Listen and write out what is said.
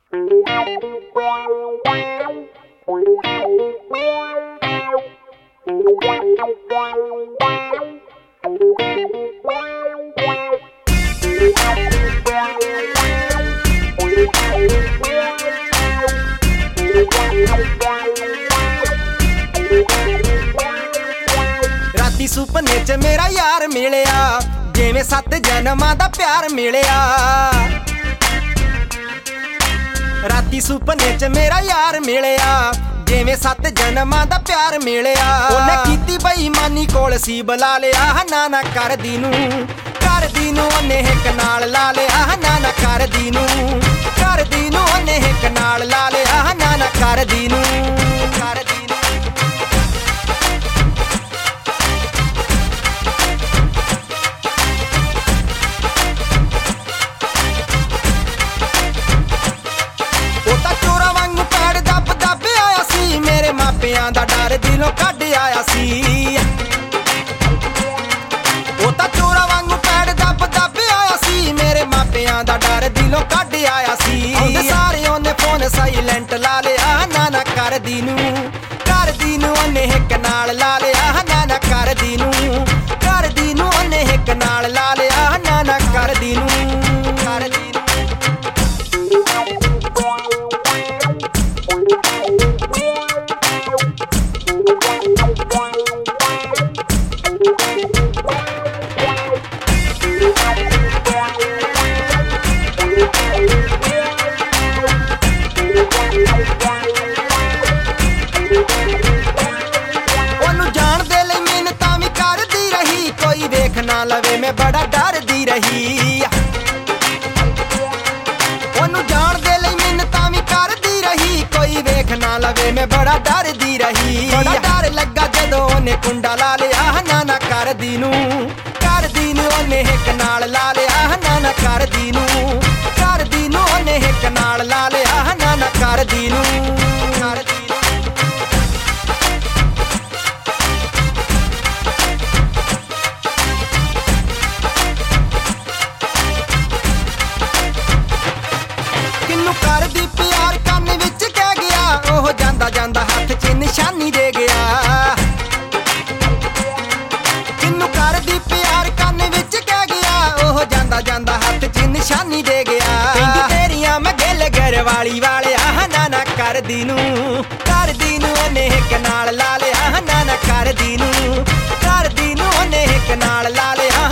राती सुपने च मेरा यार मिलिया, जिवें 7 जन्मां दा प्यार मिलिया। राती सुपने च मेरा यार मिलिया, जिवें 7 जन्मां दा प्यार मिलिया। ओने कीती बेईमानी कोल सी बुला लिया, ना कर दी नूं ओने हिक नाल ला लिया, ना कर दी नूं ओने हिक नाल ला लिया, ना कर दी नूं कर दी नूं। मापियां दा डर दिलों कढ आया सी, ओ तां चोरा वांगू पैड़ दब आया सी। मेरे मापियां दा डर दिलों कढ आया सी। सारे ओने फोन साइलेंट ला लिया, ना कर दी नूं ओने हिक नाल ला लिया, ना कर दी नूं ओने हिक नाल ला लिया, ना कर दी नूं कर दी नूं। ना लवे मैं बड़ा डरदी रही, ओनू जान दे लई मिन्नतां वी करदी रही। कोई वेख ना लवे मैं बड़ा डरदी रही। बड़ा डर लगा जदों ओने कुंडा ला लिया, ना कर दी नूं ओने हिक नाल ला लिया, ना कर दी नूं ओने हिक नाल ला लिया, ना कर दी नूं कर दी नूं। करदी प्यार कन विच कह गया, ओह जांदा जांदा हाथ च निशानी दे गया। किन्नू करदी प्यार कन विच कह गया, ओह जांदा जांदा हाथ च निशानी दे गया। पिंड तेरियां मैं गिल घरवाली वालिया, ना कर दी नूं ओने हिक नाल ला लिया, ना कर दी नूं ओने हिक नाल ला लिया,